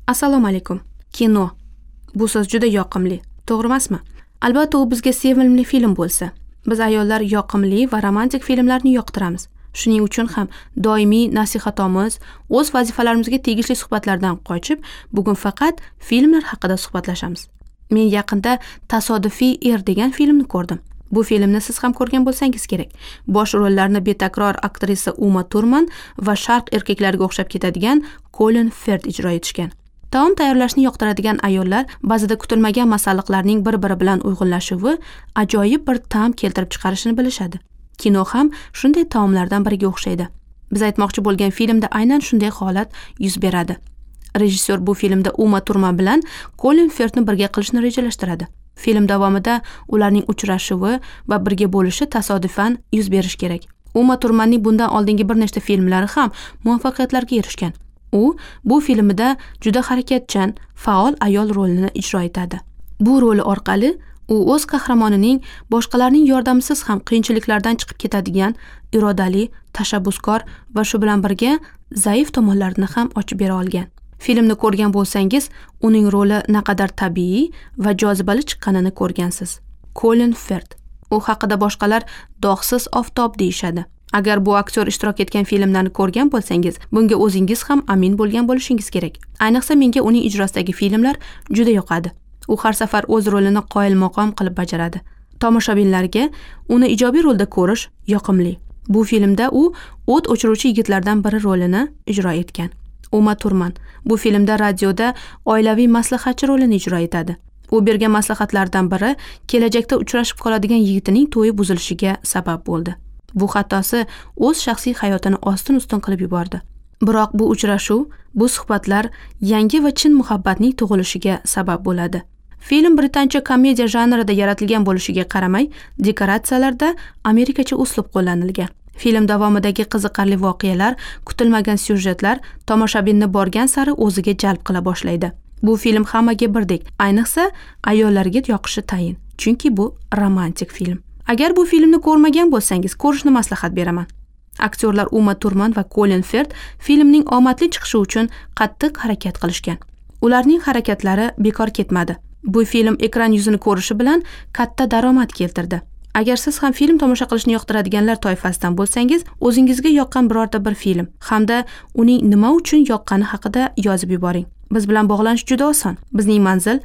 Assalomu alaykum. Kino. Bu so'z juda yoqimli, to'g'ri emasmi? Albatta, u bizga sevimli film bo'lsa. Biz ayollar yoqimli va romantik filmlarni yoqtiramiz. Shuning uchun ham doimiy nasihatomuz, o'z vazifalarimizga tegishli suhbatlardan qochib, bugun faqat filmlar haqida suhbatlashamiz. Men yaqinda Tasodifiy er degan filmni ko'rdim. Bu filmni siz ham ko'rgan bo'lsangiz kerak. Bosh rollarni betakror aktrisa Uma Thurman va sharq erkaklariga o'xshab ketadigan Colin Firth ijro etishgan. Taom tayyorlashni yoqtiradigan ayollar ba'zida kutilmagan masalliqlarning bir-biri bilan uyg'unlashuvi ajoyib bir ta'm keltirib chiqarishini bilishadi. Kino ham shunday taomlardan biriga o'xshaydi. Biz aytmoqchi bo'lgan filmda aynan shunday holat yuz beradi. Rejissyor bu filmda Uma Thurman bilan Colin Firthni birga qilishni rejalashtiradi. Film davomida ularning uchrashuvi va birga bo'lishi tasodifan yuz berishi kerak. Uma Thurmanning bundan oldingi bir nechta filmlari ham muvaffaqiyatlarga erishgan. U bu filmida juda harakatchan, faol ayol rolini ijro etadi. Bu roli orqali u o'z qahramonining boshqalarning yordamisiz ham qiyinchiliklardan chiqib ketadigan, irodali, tashabbuskor va shu bilan birga zaif tomonlarini ham ochib bera olgan. Filmni ko'rgan bo'lsangiz, uning roli naqadar tabiiy va jozibali chiqqanini ko'rgansiz. Colin Firth. U haqida boshqalar dog'siz oftob deyishadi. Agar bu aktyor ishtirok etgan filmlarni ko'rgan bo'lsangiz, bunga o'zingiz ham amin bo'lgan bo'lishingiz kerak. Ayniqsa menga uning ijrosidagi filmlar juda yoqadi. U har safar o'z rolini qoyilmaqom qilib bajaradi. Tomoshabinlarga uni ijobiy rolda ko'rish yoqimli. Bu filmda u o't o'chiruvchi yigitlardan biri rolini ijro etgan. Uma Thurman bu filmda radioda oilaviy maslahatchi rolini ijro etadi. U bergan maslahatlardan biri kelajakda uchrashib qoladigan yigitining to'yi buzilishiga sabab bo'ldi. Bu xatosi o'z shaxsiy hayotini ostin-ustun qilib yubordi. Biroq bu uchrashuv, bu suhbatlar yangi va chin muhabbatning tug'ilishiga sabab bo'ladi. Film britancha komediya janrida yaratilgan bo'lishiga qaramay, dekoratsiyalarda amerikacha uslub qo'llanilgan. Film davomidagi qiziqarli voqealar, kutilmagan syujetlar tomoshabinni borgan sari o'ziga jalb qila boshlaydi. Bu film hammaga birdek, ayniqsa ayollarga yoqishi tayin, chunki bu romantik film. Agar bu filmni ko'rmagan bo'lsangiz, ko'rishni maslahat beraman. Aktyorlar Uma Thurman va Colin Firth filmning omadli chiqishi uchun qattiq harakat qilishgan. Ularning harakatlari bekor ketmadi. Bu film ekran yuzini ko'rishi bilan katta daromad keltirdi. Agar siz ham film tomosha qilishni yoqtiradiganlar toifasidan bo'lsangiz, o'zingizga yoqqan birorta bir film hamda uning nima uchun yoqqani haqida yozib yuboring. Biz bilan bog'lanish juda oson. Bizning manzil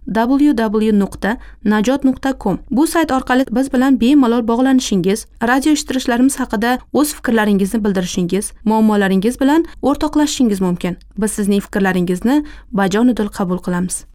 www.najot.com. Bu sayt orqali biz bilan bemalol bog'lanishingiz, radio eshittirishlarimiz haqida o'z fikrlaringizni bildirishingiz, muammolaringiz bilan o'rtoqlashishingiz mumkin. Biz sizning fikrlaringizni bajonidil qabul qilamiz.